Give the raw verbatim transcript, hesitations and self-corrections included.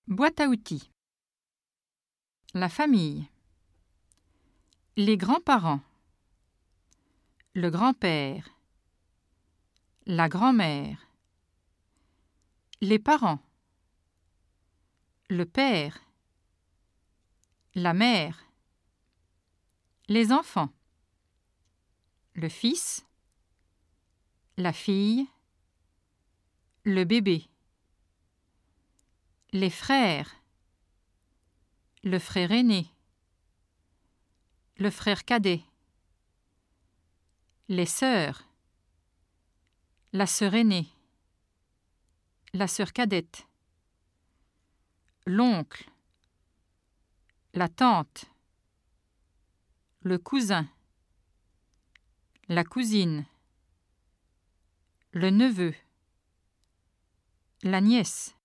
Boîte à outils. La famille. Les grands-parents. Le grand-père. La grand-mère. Les parents. Le père. La mère. Les enfants. Le fils. La fille. Le bébé. Les frères. Le frère aîné. Le frère cadet. Les sœurs. La sœur aînée. La sœur cadette. L'oncle. La tante. Le cousin. La cousine. Le neveu. La nièce.